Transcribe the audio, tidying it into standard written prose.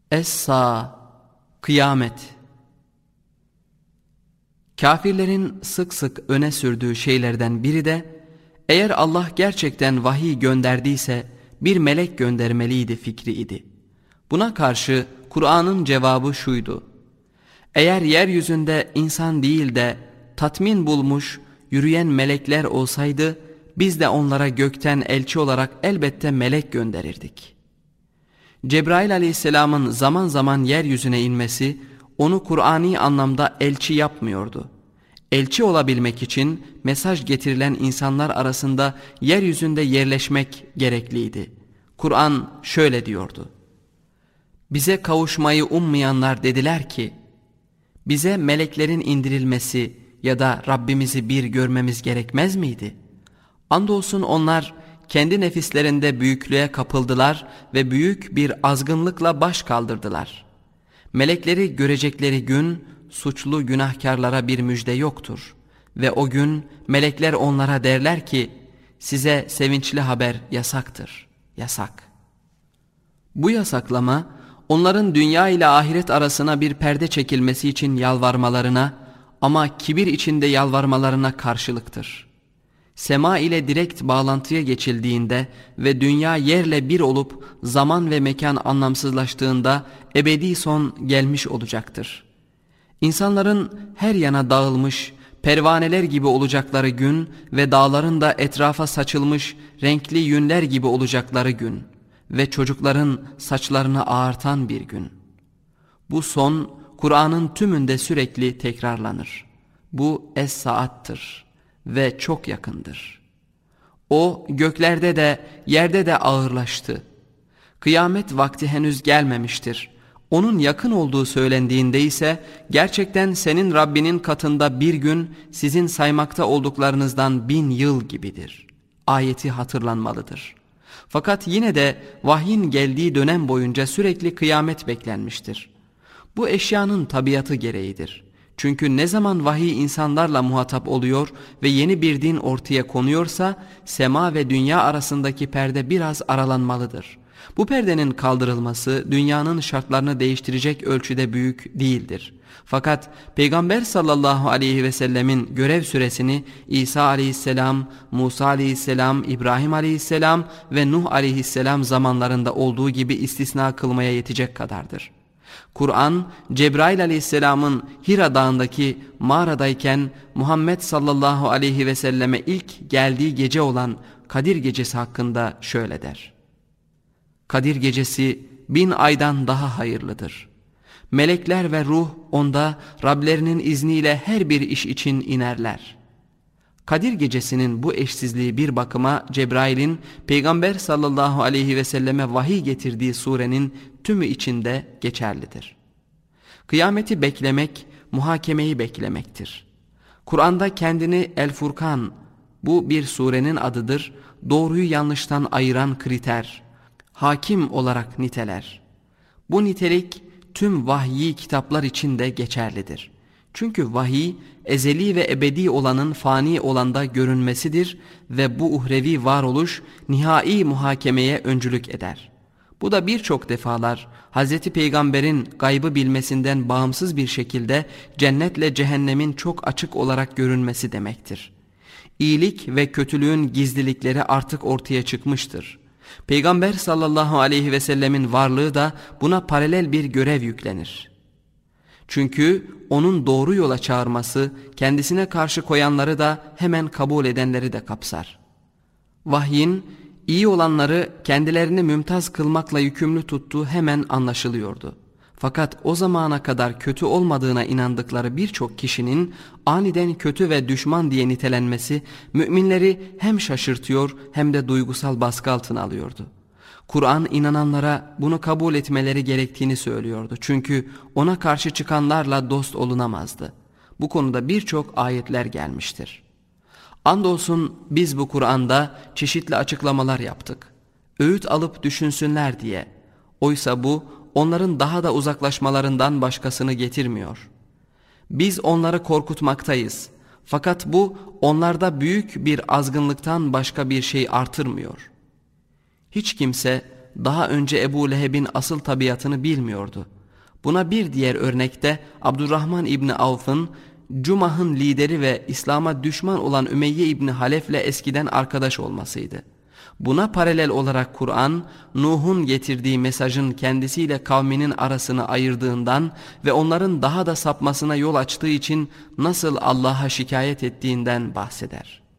Es-Sâ, kıyamet. Kafirlerin sık sık öne sürdüğü şeylerden biri de, eğer Allah gerçekten vahiy gönderdiyse bir melek göndermeliydi fikriydi. Buna karşı Kur'an'ın cevabı şuydu: eğer yeryüzünde insan değil de tatmin bulmuş yürüyen melekler olsaydı, biz de onlara gökten elçi olarak elbette melek gönderirdik. Cebrail aleyhisselamın zaman zaman yeryüzüne inmesi, onu Kur'ani anlamda elçi yapmıyordu. Elçi olabilmek için mesaj getirilen insanlar arasında yeryüzünde yerleşmek gerekliydi. Kur'an şöyle diyordu: bize kavuşmayı ummayanlar dediler ki, bize meleklerin indirilmesi ya da Rabbimizi bir görmemiz gerekmez miydi? Andolsun onlar kendi nefislerinde büyüklüğe kapıldılar ve büyük bir azgınlıkla baş kaldırdılar. Melekleri görecekleri gün suçlu günahkarlara bir müjde yoktur. Ve o gün melekler onlara derler ki, size sevinçli haber yasaktır, yasak. Bu yasaklama, onların dünya ile ahiret arasına bir perde çekilmesi için yalvarmalarına ama kibir içinde yalvarmalarına karşılıktır. Sema ile direkt bağlantıya geçildiğinde ve dünya yerle bir olup zaman ve mekan anlamsızlaştığında ebedi son gelmiş olacaktır. İnsanların her yana dağılmış pervaneler gibi olacakları gün ve dağların da etrafa saçılmış renkli yünler gibi olacakları gün ve çocukların saçlarını ağartan bir gün. Bu son Kur'an'ın tümünde sürekli tekrarlanır. Bu Es-Saat'tır ve çok yakındır. O göklerde de yerde de ağırlaştı. Kıyamet vakti henüz gelmemiştir. Onun yakın olduğu söylendiğinde ise gerçekten senin Rabbinin katında bir gün sizin saymakta olduklarınızdan 1000 yıl gibidir. Ayeti hatırlanmalıdır. Fakat yine de vahyin geldiği dönem boyunca sürekli kıyamet beklenmiştir. Bu eşyanın tabiatı gereğidir. Çünkü ne zaman vahiy insanlarla muhatap oluyor ve yeni bir din ortaya konuyorsa sema ve dünya arasındaki perde biraz aralanmalıdır. Bu perdenin kaldırılması dünyanın şartlarını değiştirecek ölçüde büyük değildir. Fakat Peygamber sallallahu aleyhi ve sellemin görev süresini İsa aleyhisselam, Musa aleyhisselam, İbrahim aleyhisselam ve Nuh aleyhisselam zamanlarında olduğu gibi istisna kılmaya yetecek kadardır. Kur'an, Cebrail aleyhisselamın Hira dağındaki mağaradayken Muhammed sallallahu aleyhi ve selleme ilk geldiği gece olan Kadir gecesi hakkında şöyle der: Kadir gecesi 1000 aydan daha hayırlıdır. Melekler ve ruh onda Rablerinin izniyle her bir iş için inerler. Kadir gecesinin bu eşsizliği bir bakıma Cebrail'in Peygamber sallallahu aleyhi ve selleme vahiy getirdiği surenin tümü içinde geçerlidir. Kıyameti beklemek, muhakemeyi beklemektir. Kur'an'da kendini El-Furkan, bu bir surenin adıdır, doğruyu yanlıştan ayıran kriter, hakim olarak niteler. Bu nitelik tüm vahyi kitaplar için de geçerlidir. Çünkü vahiy ezeli ve ebedi olanın fani olanda görünmesidir ve bu uhrevi varoluş nihai muhakemeye öncülük eder. Bu da birçok defalar Hz. Peygamber'in gaybı bilmesinden bağımsız bir şekilde cennetle cehennemin çok açık olarak görünmesi demektir. İyilik ve kötülüğün gizlilikleri artık ortaya çıkmıştır. Peygamber sallallahu aleyhi ve sellemin varlığı da buna paralel bir görev yüklenir. Çünkü onun doğru yola çağırması kendisine karşı koyanları da hemen kabul edenleri de kapsar. Vahyin iyi olanları kendilerini mümtaz kılmakla yükümlü tuttuğu hemen anlaşılıyordu. Fakat o zamana kadar kötü olmadığına inandıkları birçok kişinin aniden kötü ve düşman diye nitelenmesi müminleri hem şaşırtıyor hem de duygusal baskı altına alıyordu. Kur'an inananlara bunu kabul etmeleri gerektiğini söylüyordu. Çünkü ona karşı çıkanlarla dost olunamazdı. Bu konuda birçok ayetler gelmiştir. Andolsun biz bu Kur'an'da çeşitli açıklamalar yaptık. Öğüt alıp düşünsünler diye. Oysa bu onların daha da uzaklaşmalarından başkasını getirmiyor. Biz onları korkutmaktayız. Fakat bu onlarda büyük bir azgınlıktan başka bir şey artırmıyor. Hiç kimse daha önce Ebu Leheb'in asıl tabiatını bilmiyordu. Buna bir diğer örnekte Abdurrahman İbni Avf'ın Cumah'ın lideri ve İslam'a düşman olan Ümeyye İbni Halef'le eskiden arkadaş olmasıydı. Buna paralel olarak Kur'an, Nuh'un getirdiği mesajın kendisiyle kavminin arasını ayırdığından ve onların daha da sapmasına yol açtığı için nasıl Allah'a şikayet ettiğinden bahseder.